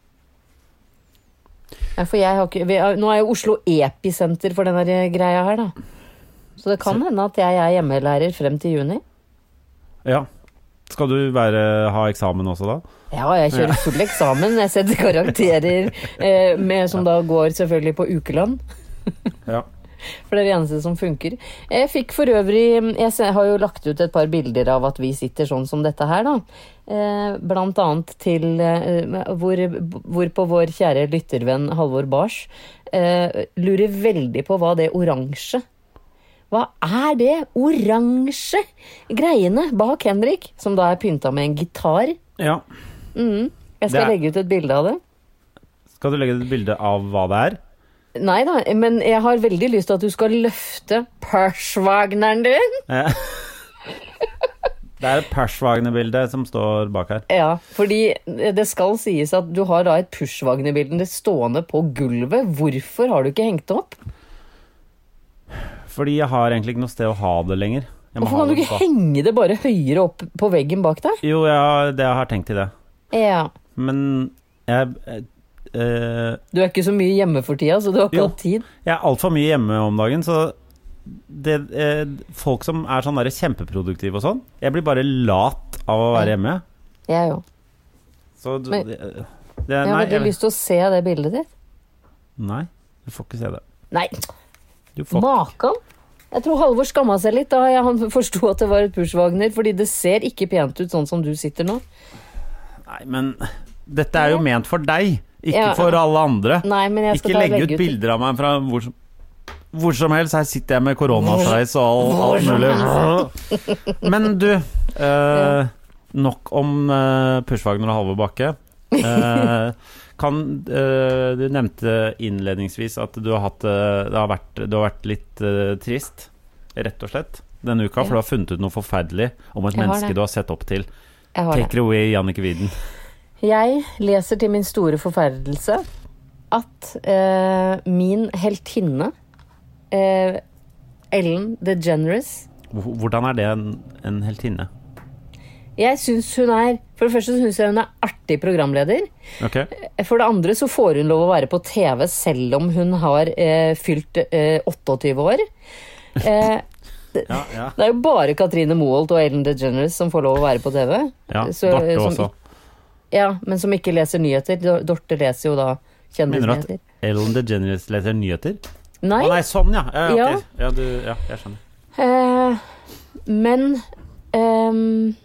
Ja, for jeg har ikke, vi har, nå er jo Oslo episenter for denne greia her, da. Så det kan hende at jeg er hjemmelærer frem til juni. Ja. Skal du være, ha eksamen også da? Ja, jeg kjører full eksamen. Jeg setter karakterer eh, med, som da går selvfølgelig på ukelønn. Ja. For det er det eneste som funker. Jeg fikk for øvrig, jeg har jo lagt ut et par bilder av at vi sitter sånn som dette her, da. Eh, blant annet til, eh, hvor, hvor på vår kjære lyttervenn Halvor Bars eh, lurer veldig på hva det oransje. Hva er det oransje greiene bak Henrik, som da er pynta med en gitar? Ja. Mm. Jeg skal er... legge ut et bilde av det. Skal du legge ut et bilde av hva det er? Nei da, men jeg har veldig lyst til at du skal løfte Perswagneren din. Ja. Det er et Perswagner-bilde som står bak her. Ja, fordi det skal sies at du har da et Perswagner-bilde stående på gulvet. Hvorfor har du ikke hengt det opp? Fordi jeg har egentlig ikke noe sted å ha det lenger. Hvorfor kan du ikke henge det bare høyere opp på veggen bak deg? Jo, ja, det jeg har tenkt til det. Ja. Men jeg... Uh, du er ikke så mye hjemme for tida, så du har ikke hatt tid. Jeg er alt for mye hjemme om dagen, så det, uh, folk som er sånn der kjempeproduktive og sånn, jeg blir bare lat av å være hjemme. Jeg jo. Så Men, det, det, jeg nei, har du jeg, lyst til å se det bildet ditt? Nei, du får ikke se det. Nei, du får Makan. Jeg tror Halvor skamma seg litt da han forstod at det var et Perswagner, fordi det ser ikke pent ut sånn som du sitter nå. Nei, men dette er jo ment for deg. Ikke ja. For alle andre. Nei, men jeg skal ikke ta legge ut bilder av meg fra hvor som, hvor som helst. Her sitter jeg med koronasveis og alt mulig. Men du, eh, nok om eh, Perswagner og Halvor Bakke. Eh, kan, eh, du nevnte innledningsvis at du har, hatt, det har, vært, det har vært litt eh, trist, rett og slett, denne uka, for du har funnet ut noe forferdelig om et menneske du har sett opp til. Take it away, Jannicke Wieden. Jeg leser til min store forferdelse at eh, min heltinne, eh, Ellen DeGeneres... Hvordan er det en, en heltinne? Jeg synes hun er... For det første synes jeg hun er artig programleder. Okay. For det andre så får hun lov å være på T V selv om hun har eh, fylt eh, åttiåtte år. Eh, det, ja, ja. Det er jo bare Katrine Moholt og Ellen DeGeneres som får lov å være på T V. Ja, så, Dorte også. Ja, men som ikke leser nyheter. Dorte leser jo da kjendisnyheter. Mener du at Ellen DeGeneres leser nyheter? Nei. Å nei, sånn ja. Ja, okay. ja. Ja, du, ja jeg skjønner. Eh, men eh,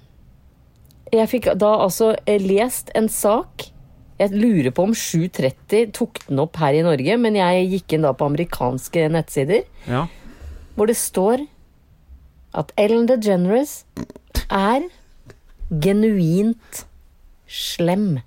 jeg fikk da altså lest en sak. Jeg lurer på om sju tretti tok den opp her i Norge, men jeg gikk inn da på amerikanske nettsider, ja. Hvor det står at Ellen DeGeneres er genuint slem.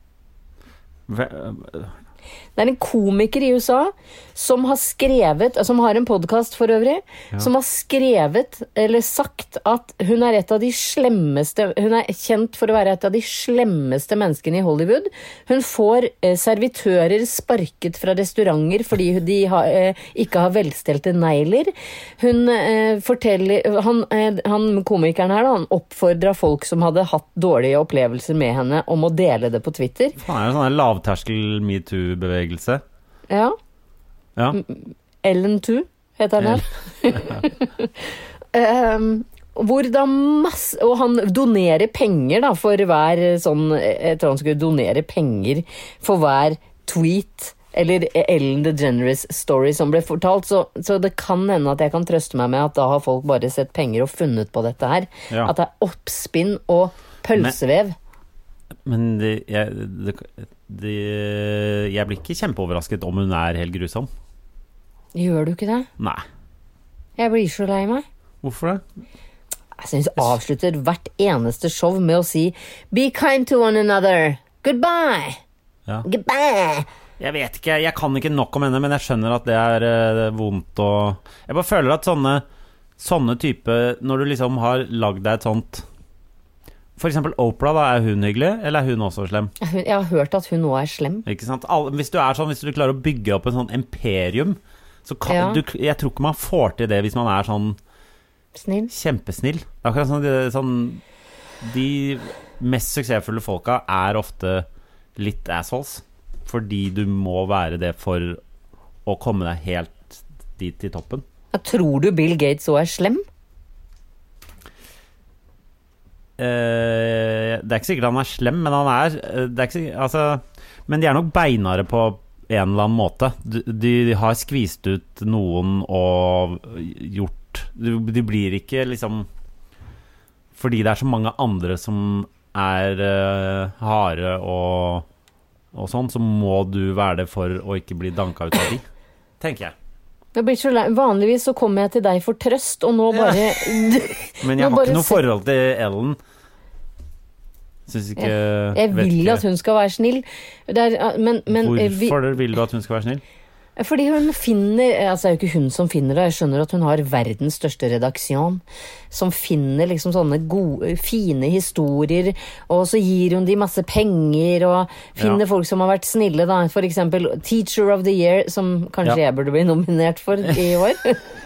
Det er en komiker i U S A som har skrevet, som har en podcast for øvrig, ja. Som har skrevet, eller sagt at hun er et av de slemmeste, hun er kjent for å være et av de slemmeste menneskene i Hollywood. Hun får eh, servitører sparket fra restauranter fordi de har, eh, ikke har velstelte negler. Hun eh, forteller, han, eh, han komikeren her da, han oppfordret folk som hadde hatt dårlige opplevelser med henne om å dele det på Twitter. Det er jo sånn en lavterskel MeToo-bevegelse. Ja. Ja. Ellen to heter den her. um, hvor da masse, og han donerer penger da for hver sånn, jeg tror han skulle donere penger for hver tweet eller Ellen DeGeneres story som ble fortalt, så, så det kan hende at jeg kan trøste meg med at da har folk bare sett penger og funnet på dette her. Ja. At det er oppspinn og pølsevev. Men, men det, jeg, det, det, jeg blir ikke kjempeoverrasket om hun er helt grusom. Gjør du ikke det? Nei. Jeg blir så lei meg. Hvorfor det? Jeg synes avslutter hvert eneste show med å si Be kind to one another. Goodbye. Ja. Goodbye. Jeg vet ikke, jeg kan ikke nok om henne, men jeg skjønner at det er uh, vondt og jeg bare føler at sånne sånne type, når du liksom har lagd deg et sånt for eksempel Oprah, da, er hun hyggelig, eller er hun også slem? Jeg har hørt at hun nå er slem. Ikke sant? All, hvis du er sånn, hvis du klarer å bygge opp en sånn imperium, så kan Ja. du, jeg tror ikke man får til det hvis man er sånn Snill. kjempesnill. Akkurat sånn, det, sånn de mest suksessfulle folka er ofte litt assholes, fordi du må være det for å komme deg helt dit til toppen. Tror du Bill Gates også er slem? Eh, det er ikke sikkert han er slem, men han er, det er ikke sikkert, altså, men de er nok beinare på en eller annen måte. De, de har skvist ut noen og gjort, de, de blir ikke liksom, fordi det er så mange andre som er uh, harde og, og sånn, så må du være det for å ikke bli danka ut av de, tenker jeg. Det blir så lei. Vanligvis så kommer jeg til deg for trøst, og nå bare Ja. Men jeg har ikke noe forhold til Ellen. Synes ikke Jeg, jeg vil at hun skal være snill. Det er, men, men, Hvorfor vi, vil du at hun skal være snill? Fordi hun finner, altså det er jo ikke hun som finner det, jeg skjønner at hun har verdens største redaksjon, som finner liksom sånne gode, fine historier, og så gir hun de masse penger, og finner Ja. folk som har vært snille, da, for eksempel Teacher of the Year, som kanskje Ja. jeg burde bli nominert for i år.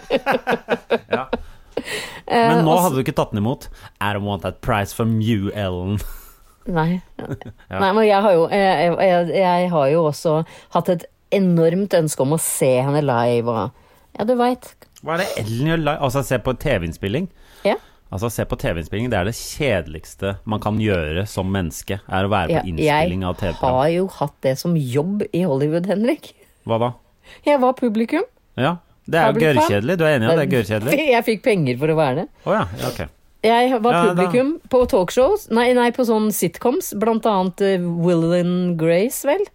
Ja. Men nå hadde du ikke tatt den imot. I don't want that prize from you, Ellen. Nei. Ja. Nei, men jeg har jo, jeg, jeg, jeg har jo også hatt et enormt ønske om å se henne live, og ja, du vet. Hva er det Ellen gjør live? Altså, se på tv-innspilling. Ja. Altså, se på tv-innspilling, det er det kjedeligste man kan gjøre som menneske, er å være Ja, på innspilling av jeg tv-program. har jo hatt det som jobb i Hollywood, Henrik. Hva da? Jeg var publikum. Ja, det er jo Publikum. gørrkjedelig. Du er enig i at det er gørkjedelig? Jeg fikk penger for å være det. Åja, ja, ok. Jeg var Ja, da- publikum på talkshows, nei, nei, på sånn sitcoms, blant annet uh, Will and Grace, vel?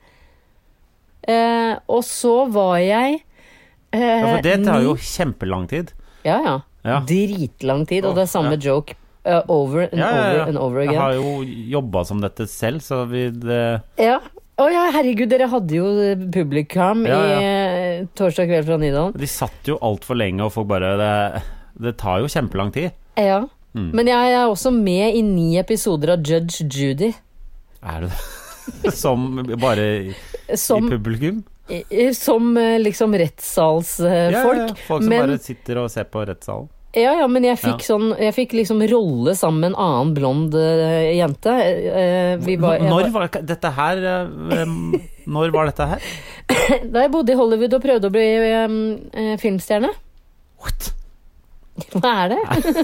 Eh, og så var jeg eh, Ja, for det tar jo ni- kjempelang tid. Ja, ja. Ja. Dritlang tid, og det er samme Ja. joke uh, over and Ja, ja, ja. over and over Jeg again. har jo jobbet som dette selv, så vi det, Ja. Å ja, herregud, dere hadde jo publikum Ja, ja. i eh, torsdag kveld fra Nydalen. De satt jo alt for lenge, og folk bare det, det tar jo kjempelang tid. Ja. Mm. Men jeg er også med i ni episoder av Judge Judy. Er det det? Som bare i, Som, i publikum? i- som eh, liksom rettssalsfolk. Ja, ja, ja. Folk som men, bare sitter og ser på rettssalen. ja, ja, men jeg fikk, Ja. sånn, jeg fikk liksom rolle sammen med en annen blond eh, jente. Eh, vi var, jeg Når var, var dette her eh, em, Når var dette her? da jeg bodde i Hollywood og prøvde å bli eh, eh, filmstjerne. What? Hva er det?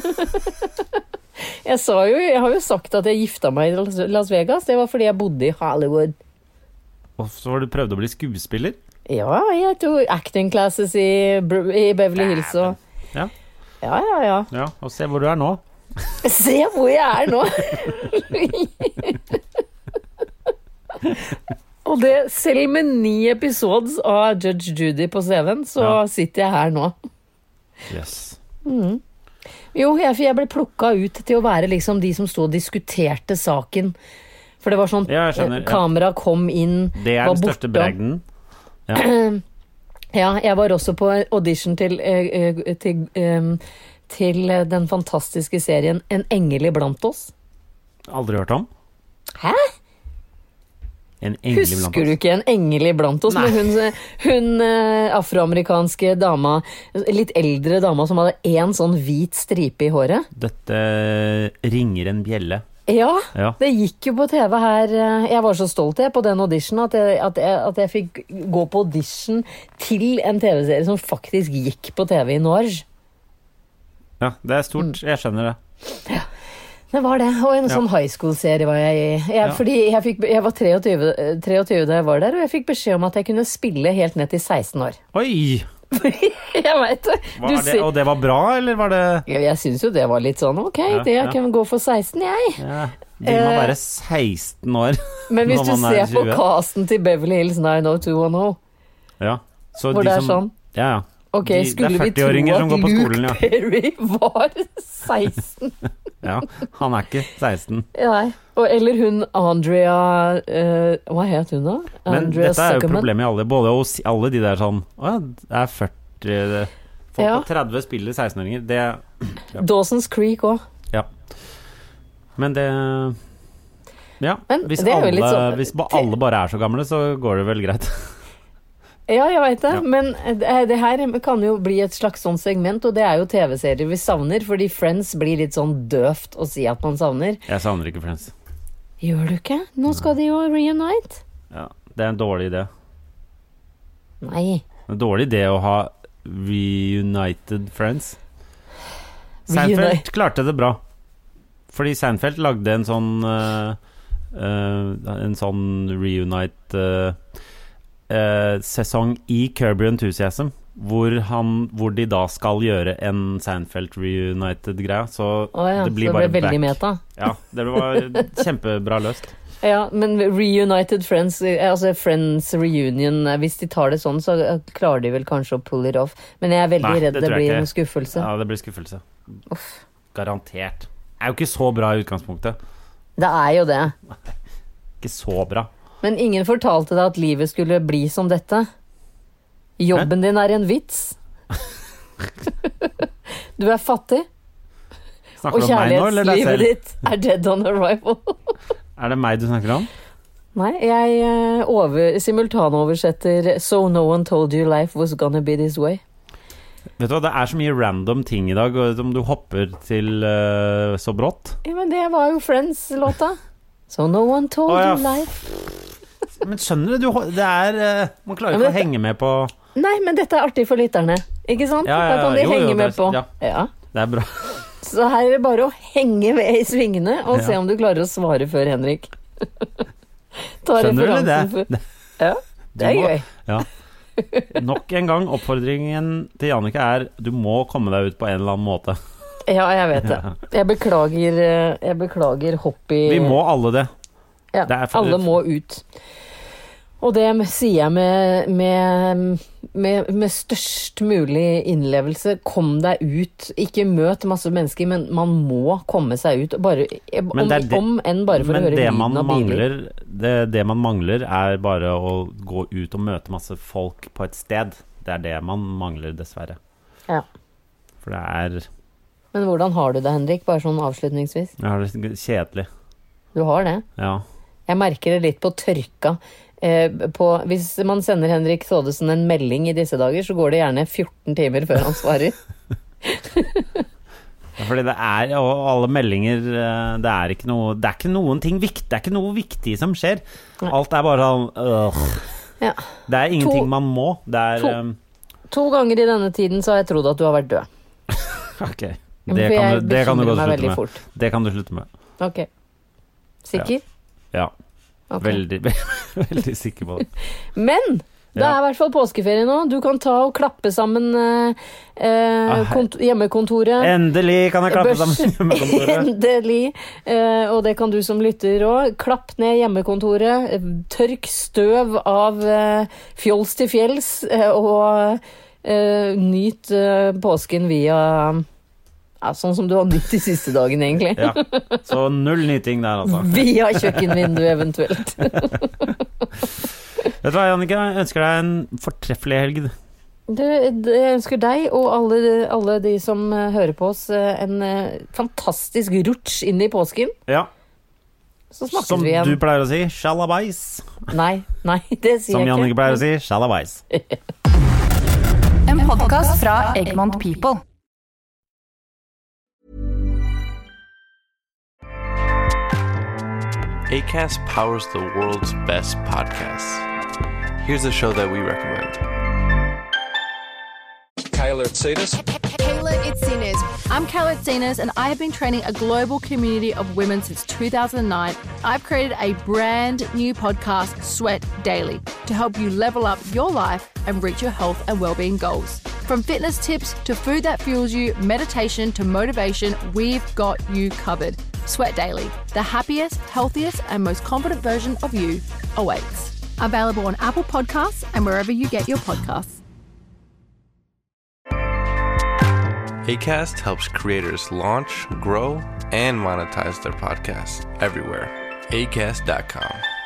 jeg sa jo, jeg har jo sagt at jeg gifta meg i Las Vegas. Det var fordi jeg bodde i Hollywood. Og så har du prøvd å bli skuespiller? Ja, jeg tok acting classes i, Br- i Beverly Hills og Ja. Ja, ja, ja. Ja, og se hvor du er nå. Se hvor jeg er nå! Og det, selv med ni episodes av Judge Judy på C V-en, så Ja. sitter jeg her nå. Yes. Jo, jeg, jeg ble plukka ut til å være liksom de som sto og diskuterte saken. For det var sånn, Ja, jeg skjønner, eh, ja. kamera kom inn, Det er var den største borte. bragden. Ja. Ja, jeg var også på audition til, eh, eh, til, eh, til eh, den fantastiske serien En engel iblant oss. Aldri hørt om. Hæ? En engel iblant Husker du oss. ikke En engel iblant oss? Nei. Med hun, hun eh, afroamerikanske dama, litt eldre dama som hadde en sånn hvit stripe i håret? Dette ringer en bjelle. Ja, Ja. det gikk jo på T V her. eh, Jeg var så stolt jeg på den auditionen at jeg, at jeg, at jeg fikk gå på audition til en T V-serie som faktisk gikk på T V i Norge. Ja, det er stort. Mm. Jeg skjønner det. Det var det, og en Ja. sånn high school-serie var jeg i. Jeg, Ja. Fordi jeg, fikk, jeg var treogtyve, treogtyve da jeg var der, og jeg fikk beskjed om at jeg kunne spille helt ned til seksten år. Oi! Jeg vet det. Var Du det, ser- og det var bra, eller var det Ja, jeg syns jo det var litt sånn, ok, Ja, det jeg ja. kan gå for seksten, jeg. ja. Vil man Eh, være seksten år Men hvis når du man er ser på tjue? casten til Beverly Hills nine oh two one oh, Ja. Så hvor de det er som, sånn. Ja, ja. Ok, de, skulle det er vi tro førti-åringer som går at på Luke skolen, ja. Perry var seksten? Ja, han er ikke seksten. Nei, og, eller hun Andrea uh, hva het hun da? Men Andrea dette er jo Zuckerman. problemet i alle, både hos alle de der sånn, å ja, det er førti, det, folk Ja. på tretti spiller seksten-åringer, det, ja. Dawson's Creek også. Ja. Men det, ja, Men hvis, det er jo alle, litt sånn- hvis ba, alle bare er så gamle, så går det vel greit. Ja, jeg vet det, Ja. men det, det her kan jo bli et slags sånn segment, og det er jo tv-serier vi savner, fordi Friends blir litt sånn døvt å si at man savner. Jeg savner ikke Friends. Gjør du ikke? Nå skal de jo reunite. Ja, det er en dårlig idé. Nei. En dårlig idé å ha reunited Friends. Reunite. Seinfeld klarte det bra. Fordi Seinfeld lagde en sånn uh, uh, en sånn reunite uh, uh, sesong i Curb Your Enthusiasm, hvor, han, hvor de da skal gjøre en Seinfeld reunited-greie. Så Å ja, det blir så det bare ble veldig back. meta. Ja, det var kjempebra løst. Ja, men reunited Friends, altså Friends reunion, hvis de tar det sånn, så klarer de vel kanskje å pull it off. Men jeg er veldig Nei, redd det det, tror jeg blir ikke. en skuffelse. Ja, det blir skuffelse. Uff. Garantert. Det er jo ikke så bra i utgangspunktet. Det er jo det. Ikke så bra. Men ingen fortalte deg at livet skulle bli som dette. Jobben din er en vits. Du er fattig, Snakker og du om meg nå, eller deg kjærlighetslivet selv? ditt er dead on arrival. Er det meg du snakker om? Nei, jeg eh, over, simultanoversetter So no one told you life was gonna be this way. Vet du hva, det er så mye random ting i dag som du hopper til uh, så brått. Ja, men det var jo Friends-låta. So no one told Å, ja. you life. Men skjønner du, du det er uh, man klarer Ja, jo men ikke å henge med på. Nei, men dette er artig for lytterne, ikke sant? Ja, ja, Da kan de jo, jo, henge det med er- på. ja. Ja. Det er bra. Så her er det bare å henge med i svingene og Ja. se om du klarer å svare før Henrik. Ta Skjønner du det? referansen før. Ja, det er Du må- gøy. Ja. Nok en gang, oppfordringen til Jannicke er du må komme deg ut på en eller annen måte. Ja, jeg vet det. Jeg beklager, eh, jeg beklager hopp i Vi må alle det. Ja, det er for- alle må ut. Og det sier jeg med, med, med, med størst mulig innlevelse. Kom deg ut. Ikke møt masse mennesker, men man må komme seg ut. Bare, om, Men det er det- om enn bare for Men å høre det man, lyden av biler. mangler, det, det man mangler er bare å gå ut og møte masse folk på et sted. Det er det man mangler, dessverre. Ja. For det er Men hvordan har du det, Henrik? Bare sånn avslutningsvis. Jeg har det kjedelig. Du har det? Ja. Jeg merker det litt på tørka. Eh, på, hvis man sender Henrik Thodesen en melding i disse dager, så går det gjerne fjorten timer før han svarer. Fordi det er, og alle meldinger eh, Det er ikke noe Det er ikke noen ting viktig Det er ikke noe viktig som skjer. Alt er bare sånn øh. Ja. Det er ingenting To- man må. Det er to- um, To ganger i denne tiden så har jeg trodd at du har vært død. Ok. Det For kan, jeg du, det kan du bekymrer godt meg slutte veldig med. fort. Det kan du slutte med. Ok. Sikker? Ja. Ok. Veldig, veldig sikker på det. Men det Ja. er i hvert fall påskeferie nå. Du kan ta og klappe sammen eh, eh, Ah, kont- hjemmekontoret. Endelig kan jeg klappe Børs- sammen hjemmekontoret. Endelig. Eh, og det kan du som lytter òg. Klapp ned hjemmekontoret. eh, Tørk støv av eh, fjols til fjells. Eh, og eh, nyt eh, påsken via ja, sånn som du har nytt de siste dagene, egentlig. Ja. Så null nyting der, altså. Via kjøkkenvinduet, eventuelt. Vet du hva, Jannicke? Jeg ønsker deg en fortreffelig helg. Det, det, jeg ønsker deg og alle, alle de som eh, hører på oss, eh, en eh, fantastisk rutsj inn i påsken. Ja. Så snakkes Som vi igjen. du pleier å si, shalabais. Nei, nei, det sier Som jeg Jannicke ikke. pleier å si, shalabais. En podcast fra Egmont People. Acast powers the world's best podcasts. Here's a show that we recommend. Kayla Itsinas. Kayla Itsinas. I'm Kayla Itsinas, and I have been training a global community of women since two thousand nine. I've created a brand new podcast, Sweat Daily, to help you level up your life and reach your health and well-being goals. From fitness tips to food that fuels you, meditation to motivation, we've got you covered. Sweat Daily, the happiest, healthiest, and most confident version of you awaits. Available on Apple Podcasts and wherever you get your podcasts. Acast helps creators launch, grow, and monetize their podcasts everywhere. acast dot com.